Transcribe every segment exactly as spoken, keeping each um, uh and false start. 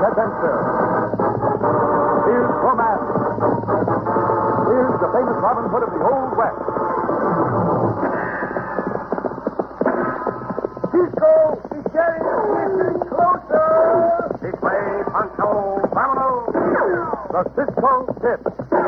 adventure. Here's romance. Here's the famous Robin Hood of the Old West. Cisco, the sheriff is closer. This way, Pancho. Vámonos. The Cisco Kid.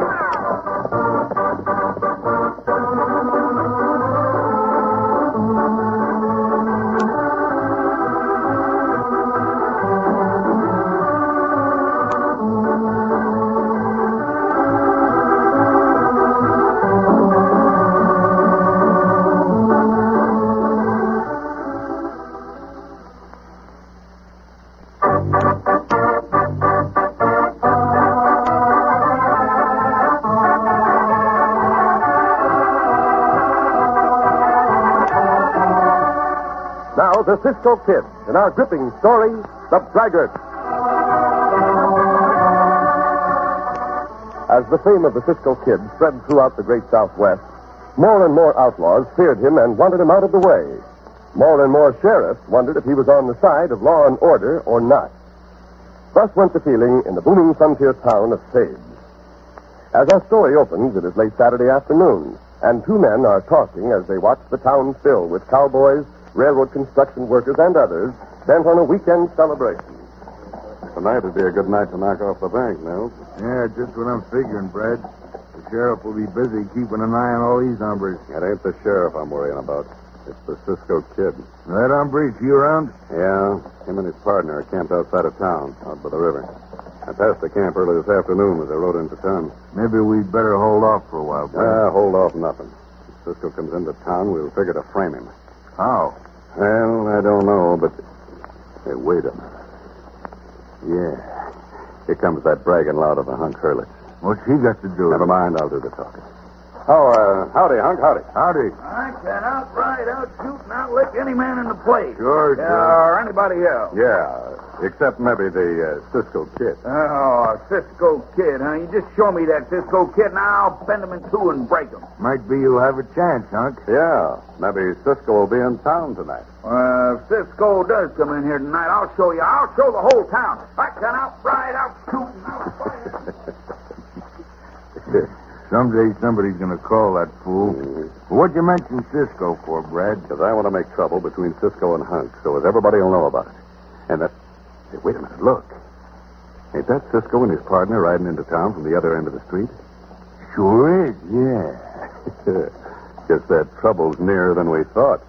Now, the Cisco Kid, in our gripping story, The Braggart. As the fame of the Cisco Kid spread throughout the great Southwest, more and more outlaws feared him and wanted him out of the way. More and more sheriffs wondered if he was on the side of law and order or not. Thus went the feeling in the booming frontier town of Sage. As our story opens, it is late Saturday afternoon, and two men are talking as they watch the town fill with cowboys, railroad construction workers, and others bent on a weekend celebration. Tonight would be a good night to knock off the bank, Mills. Yeah, just what I'm figuring, Brad. The sheriff will be busy keeping an eye on all these hombres. It ain't the sheriff I'm worrying about. It's the Cisco Kid. That hombre, is he around? Yeah, him and his partner are camped outside of town, out by the river. I passed the camp early this afternoon as I rode into town. Maybe we'd better hold off for a while, Brad. Ah, hold off nothing. If Cisco comes into town, we'll figure to frame him. How? Well, I don't know, but... Hey, wait a minute. Yeah. Here comes that bragging lout of a hunk Hurlitz. What's he got to do? Never mind, I'll do the talking. Oh, uh, howdy, hunk, howdy. Howdy. I can outright outshoot and outlick any man in the place. Sure, Yeah, sure. or anybody else. Yeah, except maybe the uh, Cisco Kid. Oh, Cisco Kid, huh? You just show me that Cisco Kid, and I'll bend him in two and break him. Might be you'll have a chance, Hunk. Yeah, maybe Cisco will be in town tonight. Uh, if Cisco does come in here tonight, I'll show you. I'll show the whole town. I can outright outshoot and outfire. Someday somebody's going to call that fool. Mm-hmm. What'd you mention Cisco for, Brad? Because I want to make trouble between Cisco and Hunk, so as everybody will know about it. And that... Hey, wait a minute, look. Ain't that Cisco and his partner riding into town from the other end of the street? Sure is, yeah. Guess that trouble's nearer than we thought.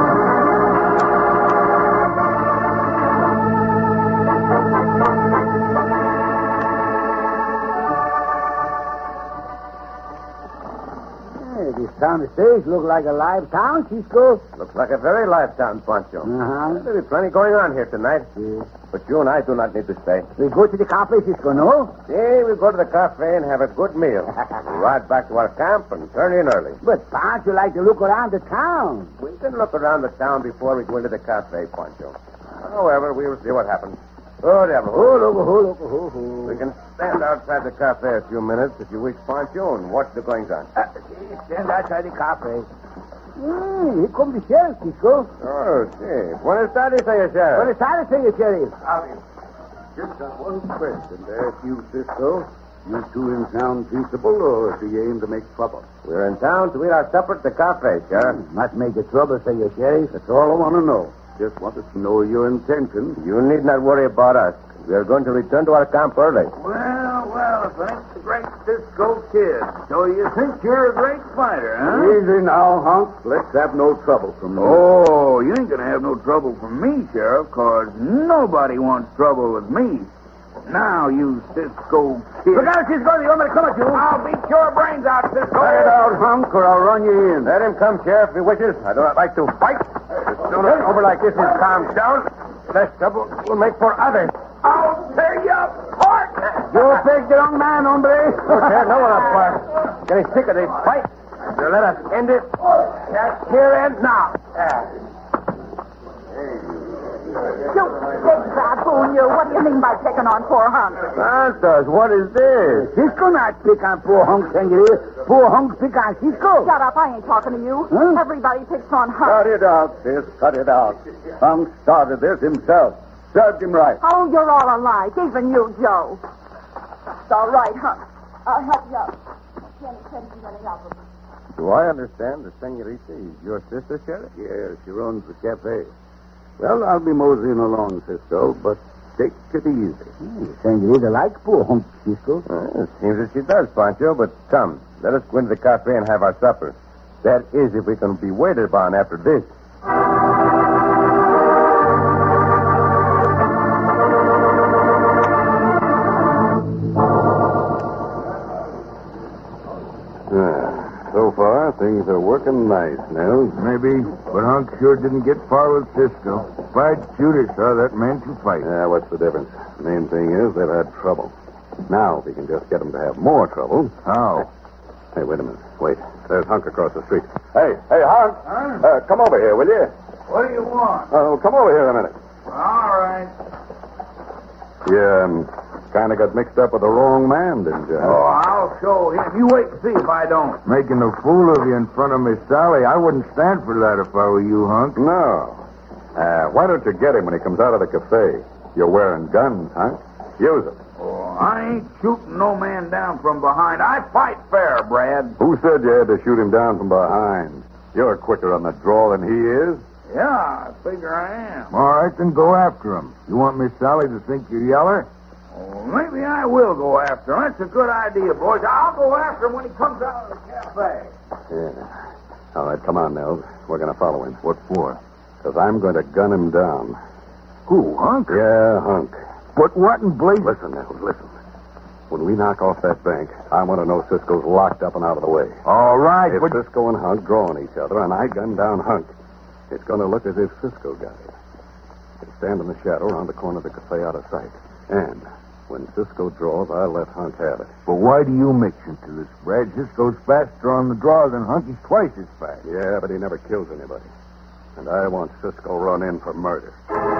This town of Sage look like a live town, Cisco. Looks like a very live town, Pancho. Uh-huh. There'll be plenty going on here tonight. Yeah. But you and I do not need to stay. We go to the cafe, Cisco, no? Yeah, we'll go to the cafe and have a good meal. We'll ride back to our camp and turn in early. But Pancho like to look around the town. We can look around the town before we go into the cafe, Pancho. However, we'll see what happens. Oh, devil. Oh, look, oh, look, oh, oh. We can stand outside the cafe a few minutes if you wish, Pancho, and watch the goings-on. Uh, stand outside the cafe. Mm, here comes the sheriff, Cisco. Oh, see. Buenas tardes, senor sheriff. Buenas tardes, senor sheriff. Just got one question to ask you, Cisco. You two in town peaceable, or do you aim to make trouble? We're in town to eat our supper at the cafe, Sheriff. Not make the trouble, senor sheriff. That's all I want to know. Just wanted to know your intention. You need not worry about us. We are going to return to our camp early. Well, well, if it ain't the great Cisco Kid. So you think you're a great fighter, huh? Easy now, Hunk. Let's have no trouble from you. Oh, you ain't gonna have no trouble from me, Sheriff, cause nobody wants trouble with me. Now, you Cisco Kid. Look out, Cisco. The woman come at you. I'll beat your brains out, Cisco. Cut it out, Hunk, or I'll run you in. Let him come, Sheriff, if he wishes. I do not like to fight. As soon as over like this is calmed down, less trouble will make for others. I'll tear you apart. You picked the wrong man, hombre. Don't tear no one apart. Getting sick of this fight. So let us end it. That's here and now. You big baboon, you. What do you mean by taking on poor Hunk? Santos, what is this? Cisco not pick on poor Hunk, senor. Poor Hunk pick on Cisco. Shut up, I ain't talking to you. Huh? Everybody picks on Hunk. Cut it out, sis. Cut it out. Hunk started this himself. Served him right. Oh, you're all alike, even you, Joe. It's all right, Hunk. I'll help you out. Jenny said he's running out of Do I understand the senorita is your sister, Sheriff? Yes, she runs the cafe. Well, I'll be moseying along, Cisco, but take it easy. The senorita likes poor Hunk, Cisco. Well, it seems that she does, Pancho, but come, let us go into the cafe and have our supper. That is, if we can be waited upon after this. So far, things are working nice, Nels. Maybe, but Hunk sure didn't get far with Cisco. If I'd shoot her, saw that man to fight. Yeah, what's the difference? Main thing is they've had trouble. Now, if we can just get them to have more trouble. How? Hey, wait a minute. Wait. There's Hunk across the street. Hey, hey, Hunk. Huh? Uh, come over here, will you? What do you want? Oh, come over here a minute. All right. You um, kind of got mixed up with the wrong man, didn't you? Oh, I'll show him. You wait and see if I don't. Making a fool of you in front of Miss Sally. I wouldn't stand for that if I were you, Hunk. No. Uh, why don't you get him when he comes out of the cafe? You're wearing guns, Hunk. Use them. Oh, I ain't shooting no man down from behind. I fight fair, Brad. Who said you had to shoot him down from behind? You're quicker on the draw than he is. Yeah, I figure I am. All right, then go after him. You want Miss Sally to think you're yeller? Oh, maybe I will go after him. That's a good idea, boys. I'll go after him when he comes out of the cafe. Yeah. All right, come on, Nels. We're going to follow him. What for? Because I'm going to gun him down. Who, Hunk? Yeah, Hunk. But what in blazes? Listen, Nels, listen. When we knock off that bank, I want to know Cisco's locked up and out of the way. All right, If but... Cisco and Hunk draw on each other and I gun down Hunk, it's going to look as if Cisco got it. He'll stand in the shadow around the corner of the cafe out of sight. And when Cisco draws, I'll let Hunk have it. But why do you mix into this, Brad? Cisco's faster on the draw than Hunk. He's twice as fast. Yeah, but he never kills anybody. And I want Cisco run in for murder.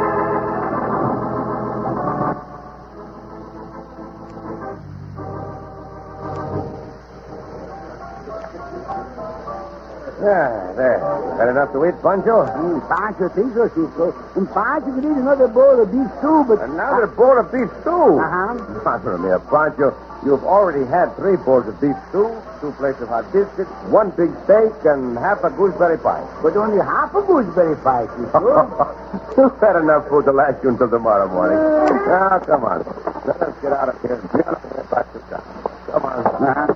Yeah, there. Got enough to eat, Pancho? Mm, Pancho thinks so, Cisco. And Pancho could eat another bowl of beef stew, but... Another bowl of beef stew? Uh-huh. Madre mia, Pancho, you've already had three bowls of beef stew, two plates of hot biscuits, one big steak, and half a gooseberry pie. But only half a gooseberry pie, Cisco. You've had enough food to last you until tomorrow morning. Now, come on. Let us get out of here and get out of here back to town. Come on. Uh-huh.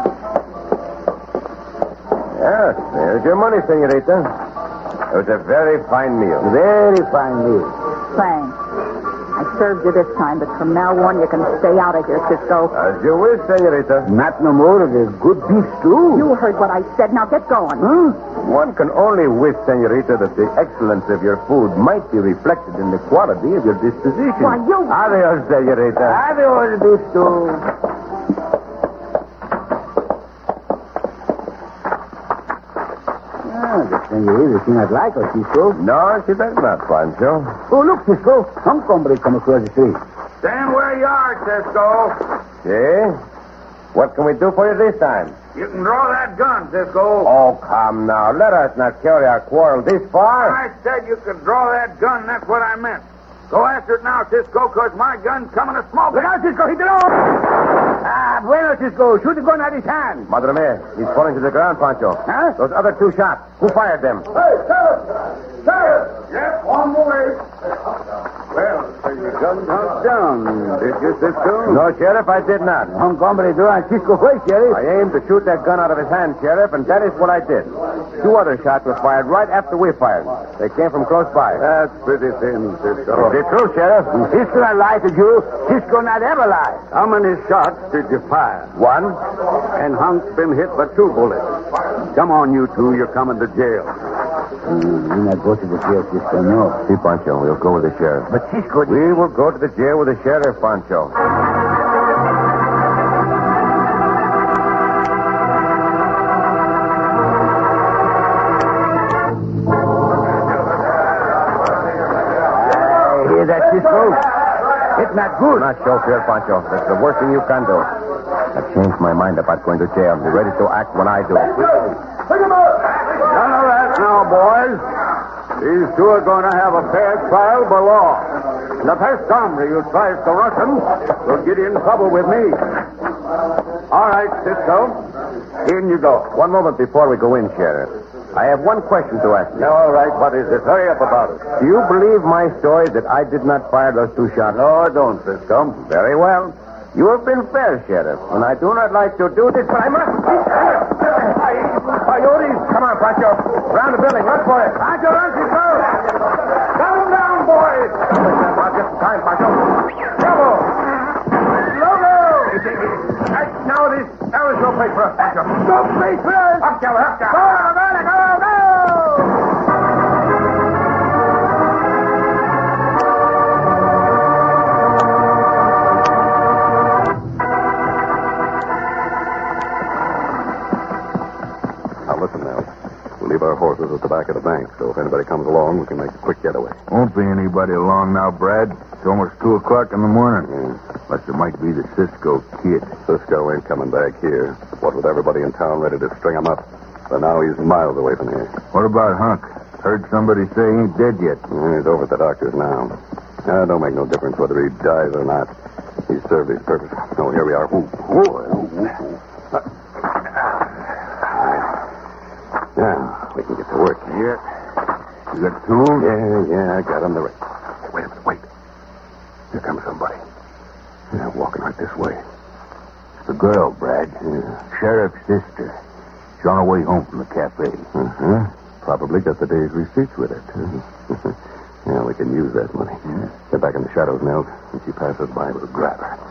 Yes, there's your money, senorita. It was a very fine meal. Very fine meal. Thanks. I served you this time, but from now on you can stay out of here, Cisco. As you wish, senorita. Not no more of the good beef stew. You heard what I said. Now get going. Huh? One can only wish, senorita, that the excellence of your food might be reflected in the quality of your disposition. Why, you... Adios, senorita. Adios, beef stew. Ah, the senorita she not like us, Cisco. No, she does not, Pancho. Oh, look, Cisco. Some hombre come across the street. Stand where you are, Cisco. See? What can we do for you this time? You can draw that gun, Cisco. Oh, come now. Let us not carry our quarrel this far. I said you could draw that gun. That's what I meant. Go after it now, Cisco, because my gun's coming to smoke. Look out, Cisco. He did all. Ah, bueno, Cisco. Shoot the gun out of his hand. Madre mia, he's falling to the ground, Pancho. Huh? Those other two shots. Who fired them? Hey, Sheriff! Sheriff! Yes, on the way. Well, you gunned Hunk down, did you, Cisco? No, Sheriff, I did not. Hunk hombre draw on Cisco first, Sheriff. I aimed to shoot that gun out of his hand, Sheriff, and that is what I did. Two other shots were fired right after we fired. They came from close by. That's pretty thin, Cisco. Is it true, Sheriff? Cisco not lie to you. Cisco not ever lie. How many shots did you fire? One. And Hunk's been hit by two bullets. Come on, you two. You're coming to jail. Mm, we not go to the jail, Cisco, no. See, Pancho, we'll go with the sheriff. But Cisco... We will go to the jail with the sheriff, Pancho. I hear that, Cisco? It's not good. Not so, Pierre Pancho. That's the worst thing you can do. I've changed my mind about going to jail. Be ready to act when I do. None of that now, boys. These two are going to have a fair trial by law. The first hombre who tries to rush them will get in trouble with me. All right, Cisco. In you go. One moment before we go in, Sheriff. I have one question to ask you. All right, what is it? Hurry up about it. Do you believe my story that I did not fire those two shots? No, I don't, Cisco. Very well. You have been fair, Sheriff, and I do not like to do this, but I must. Coyotes! Come on, Pancho. Around the building. Look for it. Pancho, run, Cisco! Cut him down, boys! I'll get some time, Pancho. Bravo! Logo! Now this, now there's no place for us, Pancho. No place for us! Up, Jella, up, Jella. Go on, go on, go on, go! Listen, Nell. We'll leave our horses at the back of the bank, so if anybody comes along, we can make a quick getaway. Won't be anybody along now, Brad. It's almost two o'clock in the morning. Yeah. Unless it might be the Cisco kid. Cisco ain't coming back here. What with everybody in town ready to string him up. But now he's miles away from here. What about Hunk? Heard somebody say he ain't dead yet. Yeah, he's over at the doctor's now. Uh, don't make no difference whether he dies or not. He's served his purpose. Oh, here we are. Ooh, ooh, ooh, ooh. Now, we can get to work. Yeah. You got tools? Yeah, yeah, I got him the right. Hey, wait a minute, wait. Here comes somebody. Yeah, walking right this way. It's the girl, Brad. Yeah. Sheriff's sister. She's on her way home from the cafe. Uh-huh. Probably got the day's receipts with her, too. Yeah, we can use that money. Yeah. Get back in the shadows, Nels. When she passes by, we'll grab her.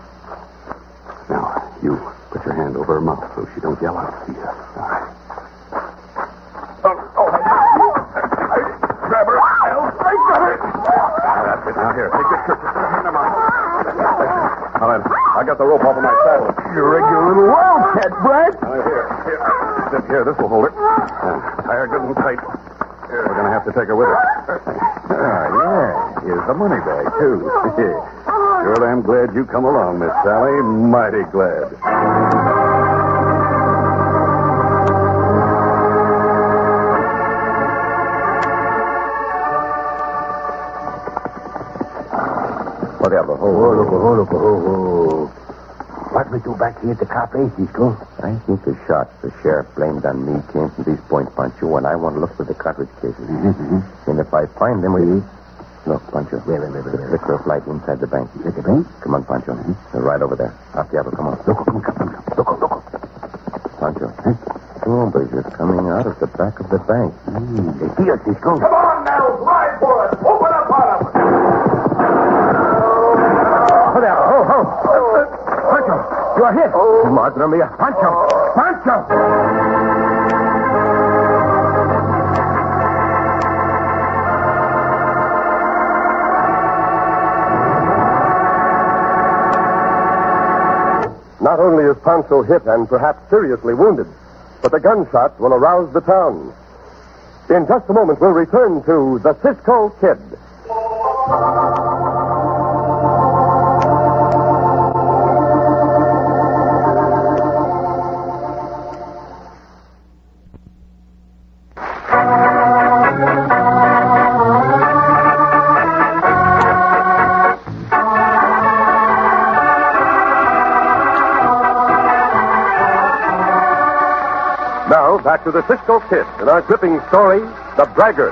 Now, you put your hand over her mouth so she don't yell out. Yeah. All right. Grab her. I got her. That's it. Now, here, take this shirt. Just put your hand on mine. Now, then, I got the rope off of my saddle. You're a regular little wildcat, Brad. Now, here, here. Sit here. This will hold it. Uh, tie her good and tight. Here, we're going to have to take her with us. Ah, yeah. Here's the money bag, too. Sure am glad you come along, Miss Sally. Mighty glad. Oh, diablo. Oh, oh, look, oh, look, oh, oh. What we do back here at the cafe, Cisco? I think the shots the sheriff blamed on me came from these points, Pancho, and I want to look for the cartridge cases. Mm-hmm. And if I find them, we... Look, Pancho. Wait, wait, wait, wait, The wait. flicker of light inside the bank. At the bank? Come on, Pancho. They're right over there. Up the apple, come on. Look, come, come, come, come. Look, look. Pancho. Two hombres are coming out of the back of the bank. Mm, they see us, Cisco. Come on, now. Ride for it. Open up on them. Oh, there. Oh, oh. Pancho, you are hit. Oh. Madre mia. Pancho. Pancho. Not only is Pancho hit and perhaps seriously wounded, but the gunshots will arouse the town. In just a moment, we'll return to the Cisco Kid. Now, back to the Cisco Kid in our gripping story, The Braggart.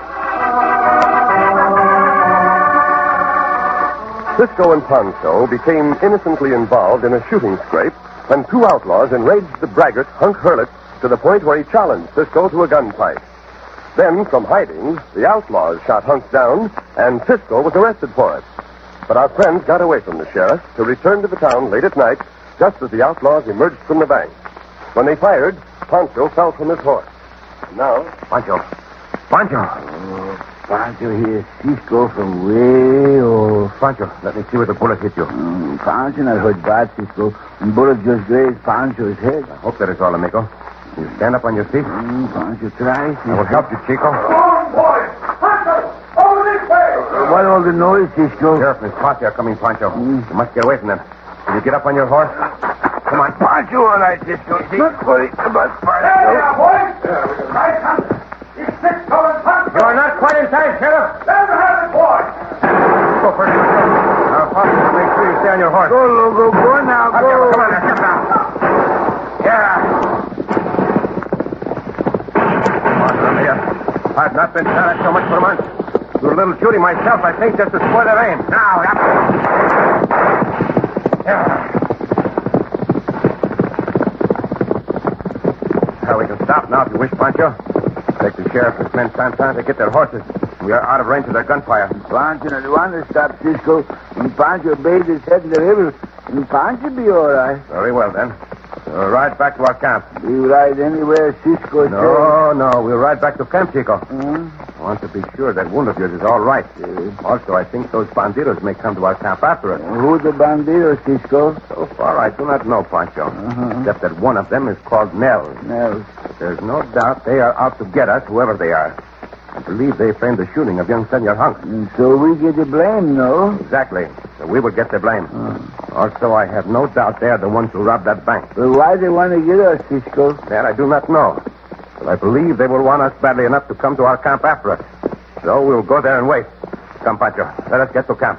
Cisco and Pancho became innocently involved in a shooting scrape when two outlaws enraged the braggart, Hunk Hurlett, to the point where he challenged Cisco to a gunfight. Then, from hiding, the outlaws shot Hunk down, and Cisco was arrested for it. But our friends got away from the sheriff to return to the town late at night, just as the outlaws emerged from the bank. When they fired, Pancho fell from his horse. And now, Pancho. Pancho. Oh, Pancho here, Cisco from way off. Pancho, let me see where the bullet hit you. Mm, Pancho not hurt bad, Cisco. And bullet just grazed Pancho's head. I hope that is all, amigo. You stand up on your feet. Mm, Pancho try. I will help you, Chico. Come on, boys. Pancho, over this way. What all the noise, Cisco? Sheriff and his posse are coming, Pancho. You must get away from them. Will you get up on your horse? Come on. Pancho, all right, Cisco. Not worry about Pancho. There you are, boys. Right, Hunk. It's Cisco and Pancho. You are not quite in time, Sheriff. Let him have it, boy. Go first, Pancho. Now, Foster, make sure you stay on your horse. Go, Logo. Go now. Up, Go. Diablo. Come on now. Get down. Yeah. I've not been shot at so much for months. Do a little shooting myself, I think, just to spoil the rain. Now, up. Yeah. Now we can stop now if you wish, Pancho. Take the sheriff and his men time time to get their horses. We are out of range of their gunfire. Pancho, now, you want to stop Cisco? And Pancho bathed his head in the river. And Pancho be all right. Very well, then. We'll ride back to our camp. You ride anywhere Cisco No, no. We'll ride back to camp, Chico. Hmm? I want to be sure that wound of yours is all right. Also, I think those bandidos may come to our camp after us. Who the bandido, Cisco? So far, I do not know, Pancho. Uh-huh. Except that one of them is called Nels. Nels. There's no doubt they are out to get us, whoever they are. I believe they framed the shooting of young Senor Hunk. And so we get the blame, no? Exactly. So we will get the blame. Uh. Also, I have no doubt they are the ones who robbed that bank. But why they want to get us, Cisco? That I do not know. But I believe they will want us badly enough to come to our camp after us. So we'll go there and wait. Come, Pancho. Let us get to camp.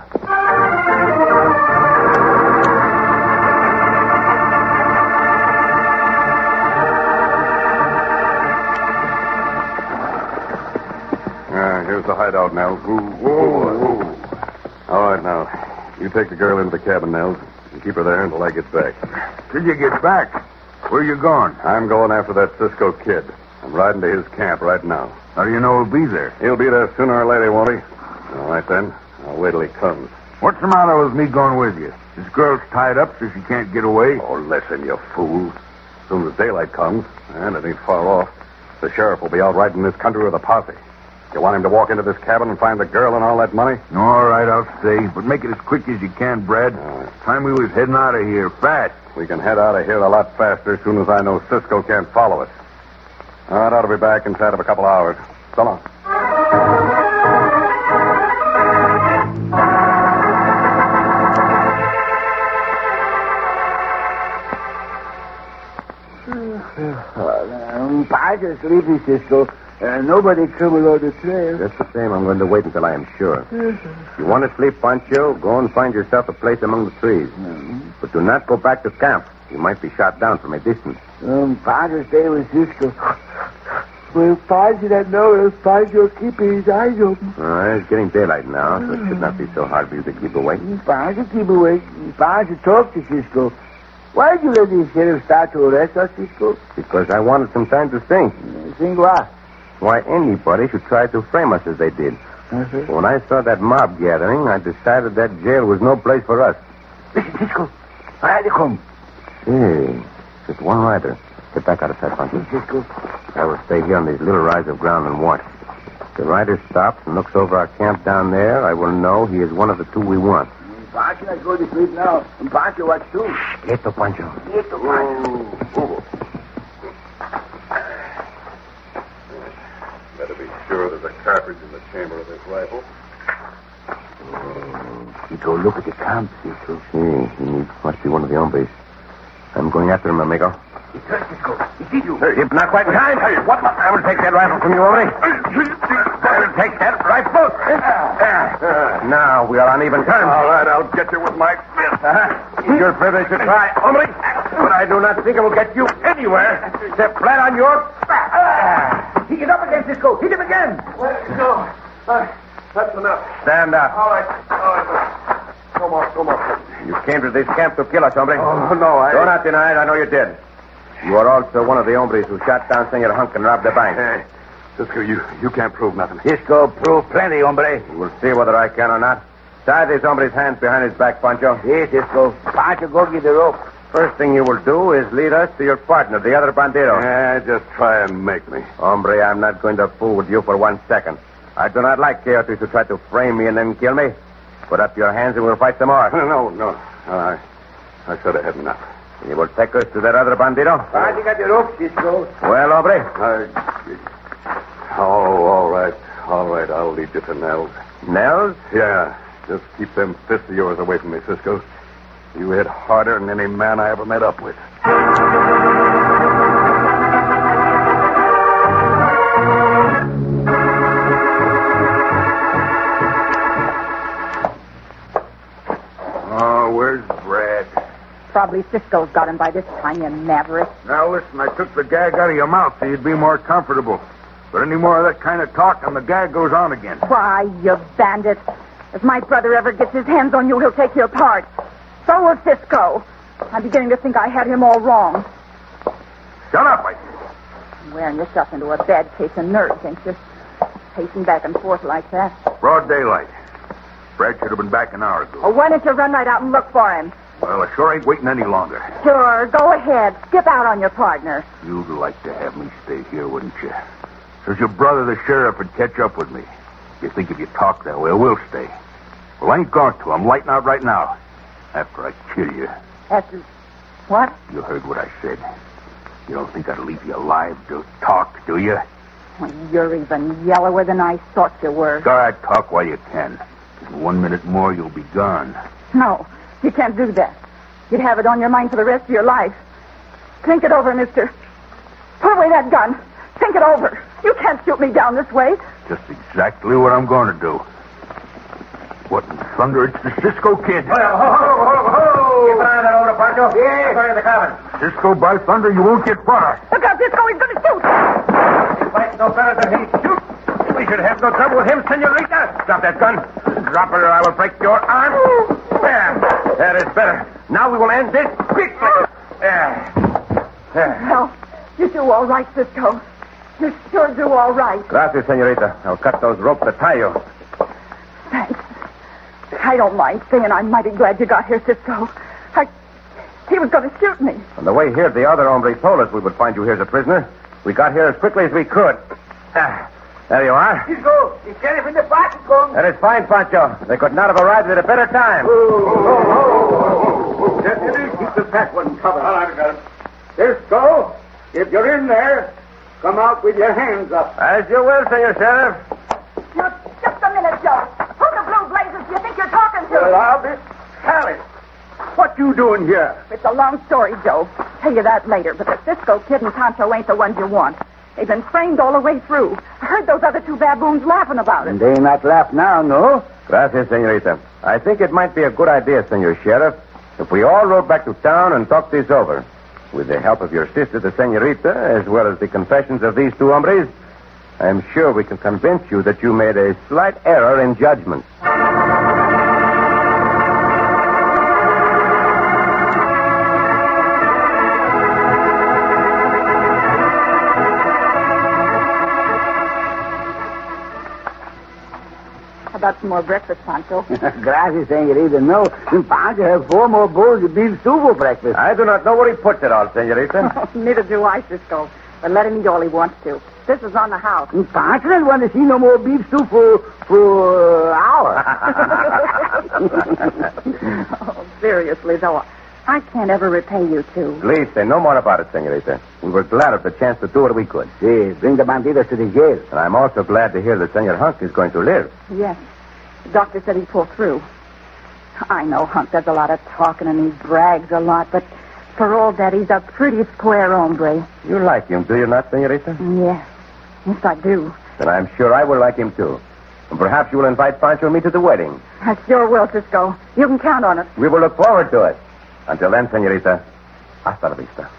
Uh, here's the hideout, Nels. Ooh, whoa, whoa. All right, now. You take the girl into the cabin, Nels, and keep her there until I get back. Till you get back. Where you going? I'm going after that Cisco kid. I'm riding to his camp right now. How do you know he'll be there? He'll be there sooner or later, won't he? All right, then. I'll wait till he comes. What's the matter with me going with you? This girl's tied up so she can't get away. Oh, listen, you fool. As soon as daylight comes, and it ain't far off, the sheriff will be out riding this country with a posse. You want him to walk into this cabin and find the girl and all that money? All right, I'll stay. But make it as quick as you can, Brad. right. Time we was heading out of here, fast. We can head out of here a lot faster as soon as I know Cisco can't follow us. All right, I'll be back inside of a couple hours. So long. Um, Pancho sleepy, Cisco. Uh, nobody come along the trail. Just the same, I'm going to wait until I am sure. If you want to sleep, Pancho, go and find yourself a place among the trees. Mm-hmm. But do not go back to camp. You might be shot down from a distance. Um, Pancho stay with Cisco. Well, Pancho that knows Pancho keeping his eyes open. All right, it's getting daylight now, so it should not be so hard for you to keep awake. Pancho keep awake. Pancho talk to Cisco. Why did you let the sheriff start to arrest us, Cisco? Because I wanted some time to think. Uh, think what? Why anybody should try to frame us as they did. Uh-huh. When I saw that mob gathering, I decided that jail was no place for us. Listen, Cisco. Where they come? Hey, just one rider. Get back out of sight, Pancho. Cisco. I will stay here on these little rise of ground and watch. If the rider stops and looks over our camp down there, I will know he is one of the two we want. Pancho not go to sleep now. And Pancho watch too. Quieto, Pancho. Quieto, Pancho. Better be sure there's a cartridge in the chamber of this rifle. You go look at the camp, Cisco. See, he must be one of the hombres. I'm going after him, amigo. He turned, Cisco. He see you. If not quite in time, what? I will take that rifle from you, hombre. I will take that rifle. Uh, now we are on even terms. All right, I'll get you with my fist. Uh-huh. It's your privilege to try, hombre. But I do not think it will get you anywhere except flat on your back. He get up again, Cisco. Hit him again. No. Uh, that's enough. Stand up. All right. All right. No more. No more. You came to this camp to kill us, hombre. Oh, no, I... Do not deny it. I know you did. You are also one of the hombres who shot down Senor Hunk and robbed the bank. Hey, Cisco, you, you can't prove nothing. Cisco prove plenty, hombre. You will see whether I can or not. Tie this hombre's hands behind his back, Pancho. Yes, Cisco. Pancho, go get the rope. First thing you will do is lead us to your partner, the other bandito. Yeah, just try and make me. Hombre, I'm not going to fool with you for one second. I do not like coyotes who try to frame me and then kill me. Put up your hands and we'll fight some more. No, no. I, I should have had enough. You will take us to that other bandito? Pancho got the rope, Cisco. Well, hombre. I... Oh, all right. All right, I'll lead you to Nels. Nels? Yeah, just keep them fists of yours away from me, Cisco. You hit harder than any man I ever met up with. Now, where's Brad? Probably Cisco's got him by this time, you maverick. Now, listen, I took the gag out of your mouth so you'd be more comfortable. But any more of that kind of talk, and the gag goes on again. Why, you bandit. If my brother ever gets his hands on you, he'll take you apart. So will Cisco. I'm beginning to think I had him all wrong. Shut up, I said. You're wearing yourself into a bad case of nerves, ain't you? Pacing back and forth like that. Broad daylight. Brad should have been back an hour ago. Oh, why don't you run right out and look for him? Well, I sure ain't waiting any longer. Sure, go ahead. Skip out on your partner. You'd like to have me stay here, wouldn't you? Says your brother, the sheriff, would catch up with me. You think if you talk that way, I will stay. Well, I ain't going to. I'm lighting out right now. After I kill you. After... What? You heard what I said. You don't think I'd leave you alive to talk, do you? Well, you're even yellower than I thought you were. Go ahead, talk while you can. In one minute more, you'll be gone. No, you can't do that. You'd have it on your mind for the rest of your life. Think it over, mister. Put away that gun. Think it over. You can't shoot me down this way. Just exactly what I'm going to do. What in thunder? It's the Cisco kid. Ho, ho, ho, ho, ho! Keep an eye on that order, Pancho. Yeah. Go in the cabin. Cisco, by thunder, you won't get far. Look out, Cisco. He's going to shoot. He fights no better than he shoots. We should have no trouble with him, senorita. Drop that gun. Drop it or I will break your arm. There. That is better. Now we will end this quickly. There. There. Well, you do all right, Cisco. You sure do all right. Gracias, senorita. I'll cut those ropes that tie you. Thanks. I don't mind saying I'm mighty glad you got here, Cisco. I... He was going to shoot me. On the way here, the other hombre told us we would find you here as a prisoner. We got here as quickly as we could. Ah, there you are. Cisco, the sheriff in the party come. That is fine, Pancho. They could not have arrived at a better time. Oh, Deputy, keep the fat one covered. All right, I got it. Cisco, if you're in there, come out with your hands up. As you will, Senor Sheriff. Now, just a minute, Joe. Who the blue blazes do you think you're talking to? Well, I'll be... Sally, what you doing here? It's a long story, Joe. Tell you that later, but the Cisco kid and Pancho ain't the ones you want. They've been framed all the way through. I heard those other two baboons laughing about it. They not laugh now, no? Gracias, senorita. I think it might be a good idea, Senor Sheriff, if we all rode back to town and talked this over. With the help of your sister, the senorita, as well as the confessions of these two hombres, I'm sure we can convince you that you made a slight error in judgment. How about some more breakfast, Pancho? Gracias, senorita. No, Pancho have four more bowls of beef soup for breakfast. I do not know where he puts it all, senorita. Neither do I, Cisco. But let him eat all he wants to. This is on the house. Pancho doesn't want to see no more beef soup for, for uh, hours. Oh, seriously, though, I can't ever repay you two. Please say no more about it, senorita. We were glad of the chance to do what we could. See, bring the bandidos to the jail. And I'm also glad to hear that Senor Hunk is going to live. Yes. The doctor said he'd pull through. I know Hunk does a lot of talking and he brags a lot, but for all that, he's a pretty square hombre. You like him, do you not, senorita? Yes. Yes, I do. Then I'm sure I will like him, too. And perhaps you will invite Pancho and me to the wedding. I sure will, Cisco. You can count on it. We will look forward to it. Until then, senorita, hasta la vista.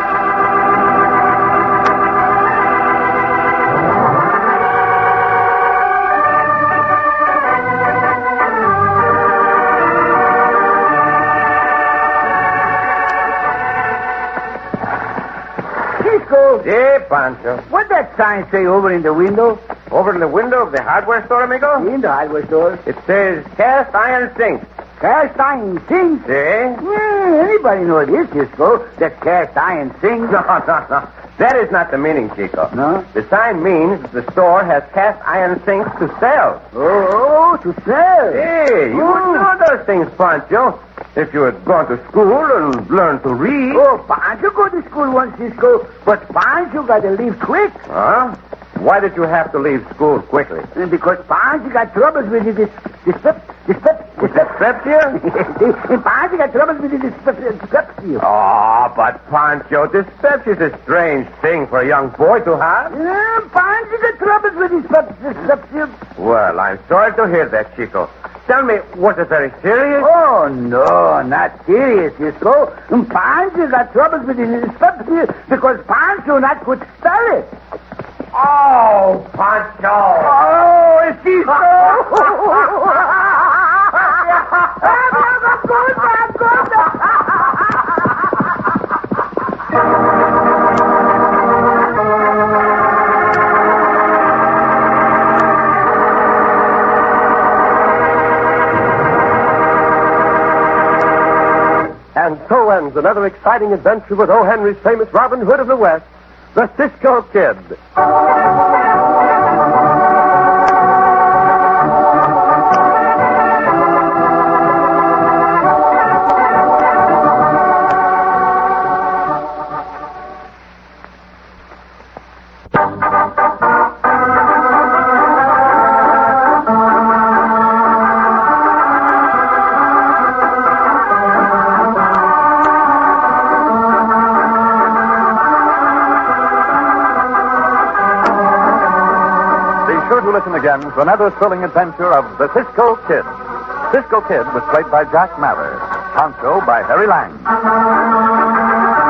Cisco, Hey, Pancho. what'd that sign say over in the window? Over in the window of the hardware store, amigo? In the hardware store. It says cast iron sinks. Cast iron sinks. See? Yeah, anybody know this, Cisco. That cast iron sinks. No, no, no. That is not the meaning, Chico. No? The sign means that the store has cast iron sinks to sell. Oh, to sell. Hey, you Oh. would know those things, Pancho, if you had gone to school and learned to read. Oh, Pancho go to school once, Cisco, but Pancho got to leave quick. Huh? Why did you have to leave school quickly? Because Pansy got troubles with the dyspepsia. Dyspepsia? Pansy got troubles with the dyspepsia. Oh, but Pancho, dyspepsia is a strange thing for a young boy to have. Yeah, Pansy got troubles with dyspepsia. Well, I'm sorry to hear that, Chico. Tell me, was it very serious? Oh, no, not serious, Cisco. Pansy got troubles with the dyspepsia because Pancho not could spell it. Oh, Pancho! Oh, it's Cisco! And so ends another exciting adventure with O. Henry's famous Robin Hood of the West, the Cisco Kid. Listen again to another thrilling adventure of the Cisco Kid. Cisco Kid was played by Jack Mather. Pancho by Harry Lang.